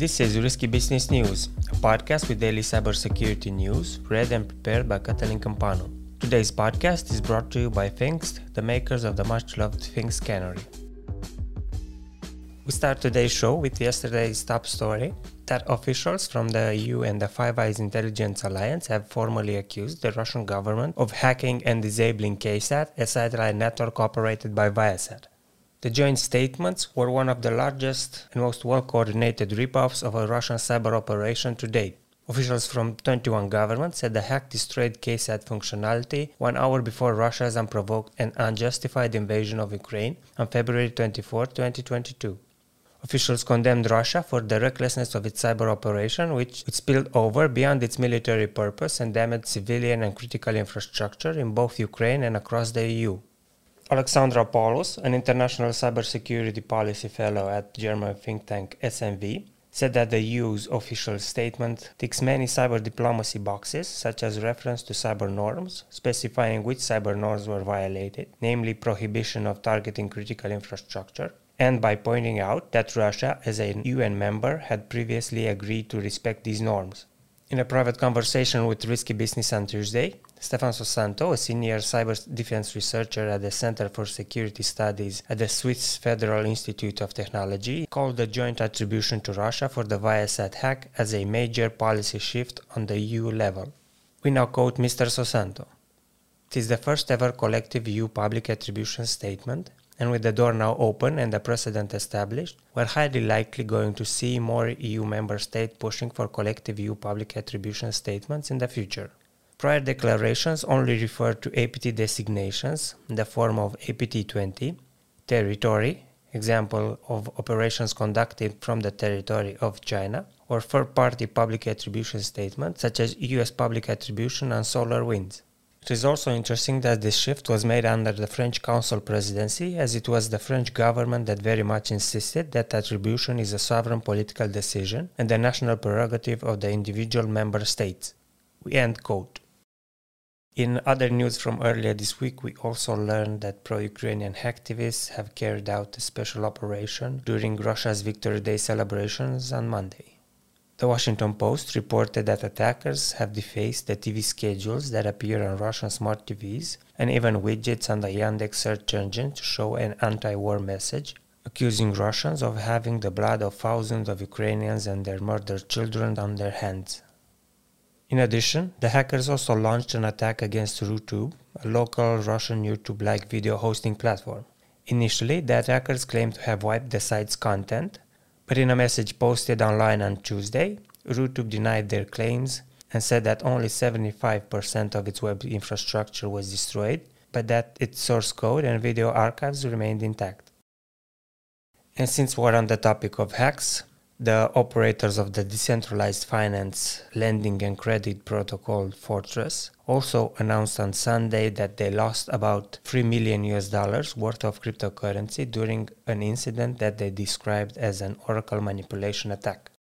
This is Risky Business News, a podcast with daily cybersecurity news, read and prepared by Catalin Campano. Today's podcast is brought to you by Pfingst, the makers of the much-loved Pfingst Canary. We start today's show with yesterday's top story that officials from the EU and the Five Eyes Intelligence Alliance have formally accused the Russian government of hacking and disabling KSAT, a satellite network operated by Viasat. The joint statements were one of the largest and most well-coordinated rip-offs of a Russian cyber operation to date. Officials from 21 governments said the hack destroyed KSAT functionality 1 hour before Russia's unprovoked and unjustified invasion of Ukraine on February 24, 2022. Officials condemned Russia for the recklessness of its cyber operation, which spilled over beyond its military purpose and damaged civilian and critical infrastructure in both Ukraine and across the EU. Alexandra Paulus, an international cybersecurity policy fellow at German think tank SMV, said that the EU's official statement ticks many cyber diplomacy boxes, such as reference to cyber norms, specifying which cyber norms were violated, namely prohibition of targeting critical infrastructure, and by pointing out that Russia, as a UN member, had previously agreed to respect these norms. In a private conversation with Risky Business on Tuesday, Stefan Sosanto, a senior cyber defense researcher at the Center for Security Studies at the Swiss Federal Institute of Technology, called the joint attribution to Russia for the Viasat hack as a major policy shift on the EU level. We now quote Mr. Sosanto. "It is the first ever collective EU public attribution statement, and with the door now open and the precedent established, we're highly likely going to see more EU member states pushing for collective EU public attribution statements in the future. Prior declarations only refer to APT designations in the form of APT-20, territory, example of operations conducted from the territory of China, or third-party public attribution statements such as US public attribution on solar winds. It is also interesting that this shift was made under the French Council presidency, as it was the French government that very much insisted that attribution is a sovereign political decision and the national prerogative of the individual member states." We end quote. In other news from earlier this week, we also learned that pro-Ukrainian hacktivists have carried out a special operation during Russia's Victory Day celebrations on Monday. The Washington Post reported that attackers have defaced the TV schedules that appear on Russian smart TVs and even widgets on the Yandex search engine to show an anti-war message, accusing Russians of having the blood of thousands of Ukrainians and their murdered children on their hands. In addition, the hackers also launched an attack against RuTube, a local Russian YouTube-like video hosting platform. Initially, the attackers claimed to have wiped the site's content, but in a message posted online on Tuesday, RuTube denied their claims and said that only 75% of its web infrastructure was destroyed, but that its source code and video archives remained intact. And since we're on the topic of hacks, the operators of the decentralized finance, lending and credit protocol Fortress also announced on Sunday that they lost about $3 million worth of cryptocurrency during an incident that they described as an Oracle manipulation attack.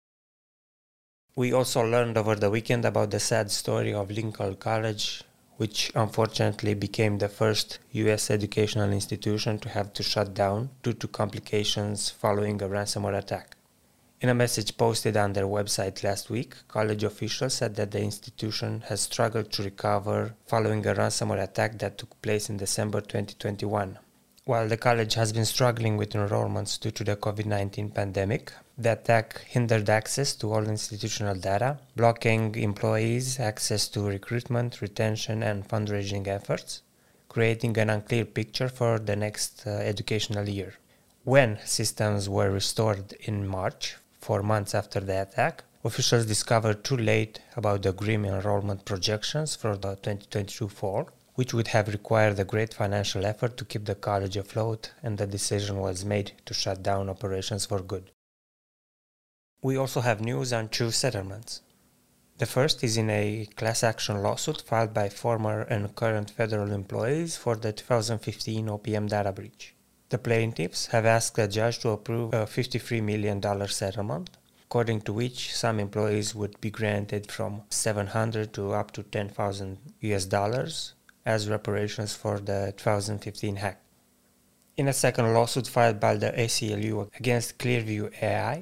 We also learned over the weekend about the sad story of Lincoln College, which unfortunately became the first US educational institution to have to shut down due to complications following a ransomware attack. In a message posted on their website last week, college officials said that the institution has struggled to recover following a ransomware attack that took place in December 2021. While the college has been struggling with enrollments due to the COVID-19 pandemic, the attack hindered access to all institutional data, blocking employees' access to recruitment, retention, and fundraising efforts, creating an unclear picture for the next educational year. When systems were restored in March, 4 months after the attack, officials discovered too late about the grim enrollment projections for the 2022 fall, which would have required a great financial effort to keep the college afloat, and the decision was made to shut down operations for good. We also have news on 2 settlements. The first is in a class action lawsuit filed by former and current federal employees for the 2015 OPM data breach. The plaintiffs have asked the judge to approve a $53 million settlement, according to which some employees would be granted from $700 to up to $10,000 as reparations for the 2015 hack. In a second lawsuit filed by the ACLU against Clearview AI,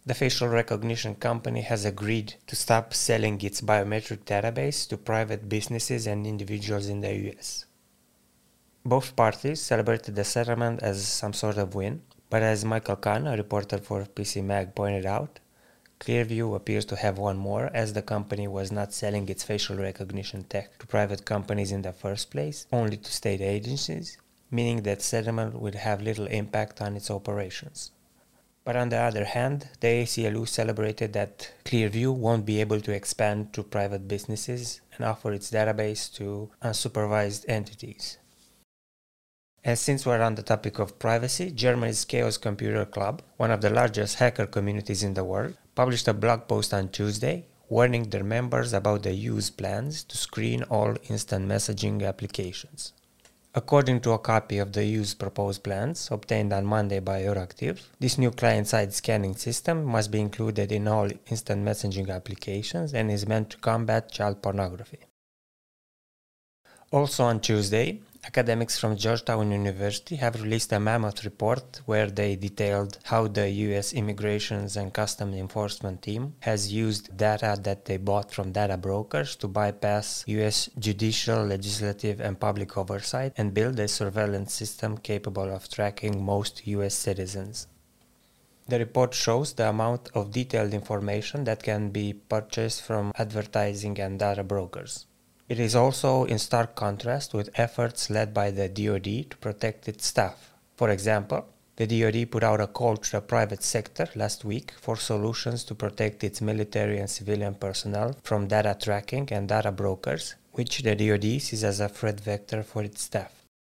The facial recognition company has agreed to stop selling its biometric database to private businesses and individuals in the US. Both parties celebrated the settlement as some sort of win, but as Michael Kahn, a reporter for PC Mag, pointed out, Clearview appears to have won more, as the company was not selling its facial recognition tech to private companies in the first place, only to state agencies, meaning that settlement would have little impact on its operations. But on the other hand, the ACLU celebrated that Clearview won't be able to expand to private businesses and offer its database to unsupervised entities. And since we're on the topic of privacy, Germany's Chaos Computer Club, one of the largest hacker communities in the world, published a blog post on Tuesday warning their members about the EU's plans to screen all instant messaging applications. According to a copy of the EU's proposed plans, obtained on Monday by Euractiv, this new client-side scanning system must be included in all instant messaging applications and is meant to combat child pornography. Also on Tuesday, academics from Georgetown University have released a mammoth report where they detailed how the US Immigrations and Customs Enforcement team has used data that they bought from data brokers to bypass US judicial, legislative, and public oversight and build a surveillance system capable of tracking most US citizens. The report shows the amount of detailed information that can be purchased from advertising and data brokers. It is also in stark contrast with efforts led by the DoD to protect its staff. For example, the DoD put out a call to the private sector last week for solutions to protect its military and civilian personnel from data tracking and data brokers, which the DoD sees as a threat vector for its staff.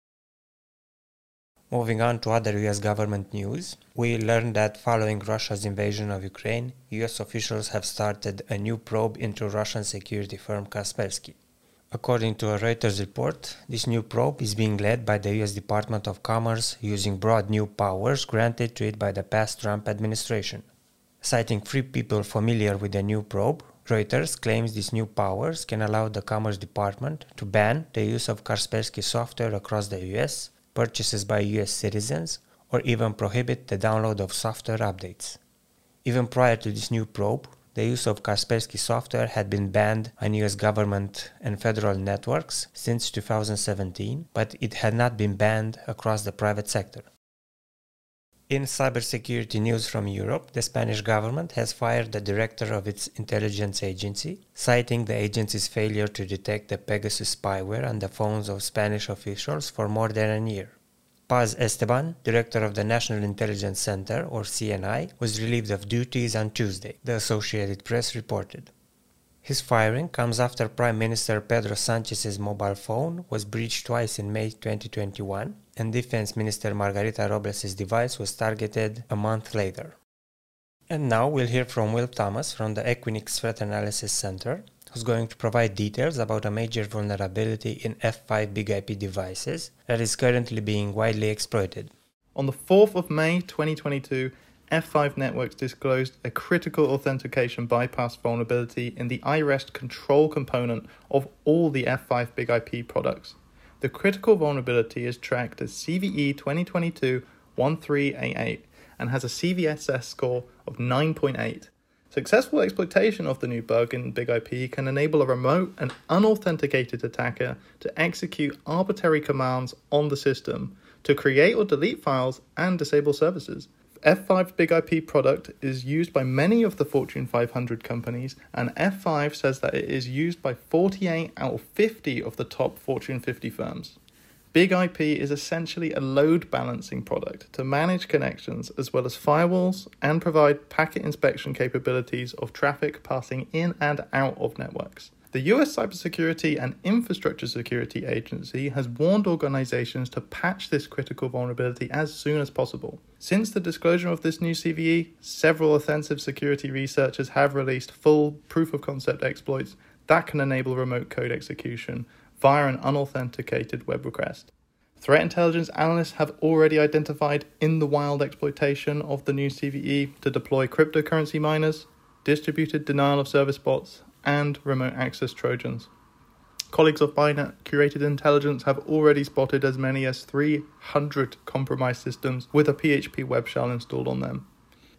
Moving on to other US government news, we learned that following Russia's invasion of Ukraine, US officials have started a new probe into Russian security firm Kaspersky. According to a Reuters report, this new probe is being led by the US Department of Commerce using broad new powers granted to it by the past Trump administration. Citing 3 people familiar with the new probe, Reuters claims these new powers can allow the Commerce Department to ban the use of Kaspersky software across the US, purchases by US citizens, or even prohibit the download of software updates. Even prior to this new probe, the use of Kaspersky software had been banned on US government and federal networks since 2017, but it had not been banned across the private sector. In cybersecurity news from Europe, the Spanish government has fired the director of its intelligence agency, citing the agency's failure to detect the Pegasus spyware on the phones of Spanish officials for more than a year. Paz Esteban, director of the National Intelligence Center, or CNI, was relieved of duties on Tuesday, the Associated Press reported. His firing comes after Prime Minister Pedro Sanchez's mobile phone was breached twice in May 2021, and Defense Minister Margarita Robles' device was targeted a month later. And now we'll hear from Will Thomas from the Equinix Threat Analysis Center, who's going to provide details about a major vulnerability in F5 Big IP devices that is currently being widely exploited. On the 4th of May 2022, F5 Networks disclosed a critical authentication bypass vulnerability in the iREST control component of all the F5 Big IP products. The critical vulnerability is tracked as CVE 2022-1388 and has a CVSS score of 9.8. Successful exploitation of the new bug in Big IP can enable a remote and unauthenticated attacker to execute arbitrary commands on the system to create or delete files and disable services. F5's Big IP product is used by many of the Fortune 500 companies, and F5 says that it is used by 48 out of 50 of the top Fortune 50 firms. Big IP is essentially a load balancing product to manage connections as well as firewalls and provide packet inspection capabilities of traffic passing in and out of networks. The US Cybersecurity and Infrastructure Security Agency has warned organizations to patch this critical vulnerability as soon as possible. Since the disclosure of this new CVE, several offensive security researchers have released full proof-of-concept exploits that can enable remote code execution via an unauthenticated web request. Threat intelligence analysts have already identified in-the-wild exploitation of the new CVE to deploy cryptocurrency miners, distributed denial-of-service bots, and remote access Trojans. Colleagues of Bynet Curated Intelligence have already spotted as many as 300 compromised systems with a PHP web shell installed on them.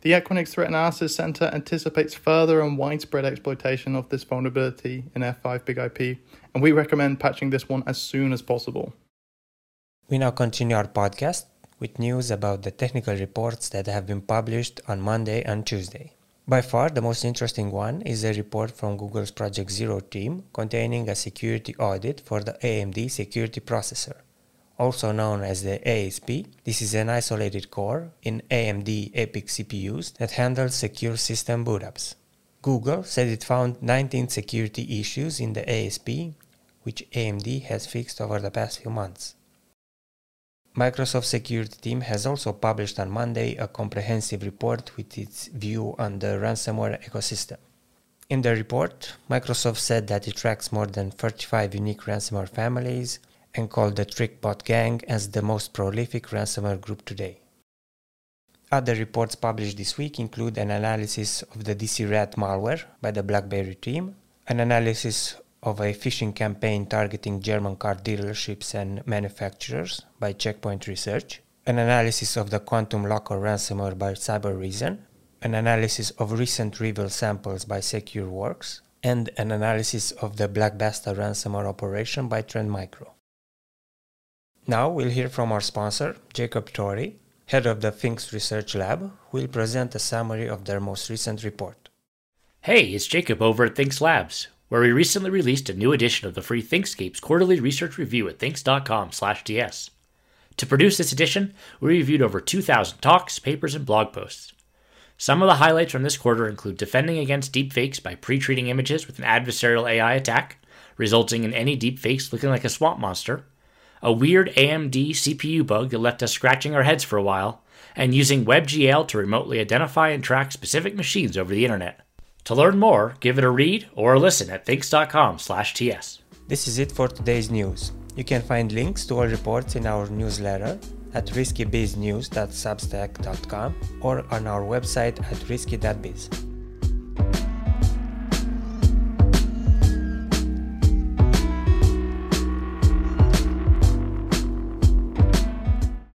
The Equinix Threat Analysis Center anticipates further and widespread exploitation of this vulnerability in F5 Big IP, and we recommend patching this one as soon as possible. We now continue our podcast with news about the technical reports that have been published on Monday and Tuesday. By far, the most interesting one is a report from Google's Project Zero team containing a security audit for the AMD security processor. Also known as the ASP, this is an isolated core in AMD EPYC CPUs that handles secure system bootups. Google said it found 19 security issues in the ASP, which AMD has fixed over the past few months. Microsoft's security team has also published on Monday a comprehensive report with its view on the ransomware ecosystem. In the report, Microsoft said that it tracks more than 35 unique ransomware families and called the TrickBot gang as the most prolific ransomware group today. Other reports published this week include an analysis of the DC Rat malware by the BlackBerry team, an analysis of a phishing campaign targeting German car dealerships and manufacturers by Checkpoint Research, an analysis of the Quantum Locker ransomware by Cybereason, an analysis of recent reveal samples by SecureWorks, and an analysis of the Black Basta ransomware operation by Trend Micro. Now we'll hear from our sponsor, Jacob Torrey, head of the Things Research Lab, who will present a summary of their most recent report. Hey, it's Jacob over at Thinks Labs, where we recently released a new edition of the free ThinkScapes quarterly research review at thinks.com/ts. To produce this edition, we reviewed over 2,000 talks, papers, and blog posts. Some of the highlights from this quarter include defending against deepfakes by pre-treating images with an adversarial AI attack, resulting in any deepfakes looking like a swamp monster, a weird AMD CPU bug that left us scratching our heads for a while, and using WebGL to remotely identify and track specific machines over the internet. To learn more, give it a read or a listen at thinks.com/ts. This is it for today's news. You can find links to all reports in our newsletter at riskybiznews.substack.com or on our website at risky.biz.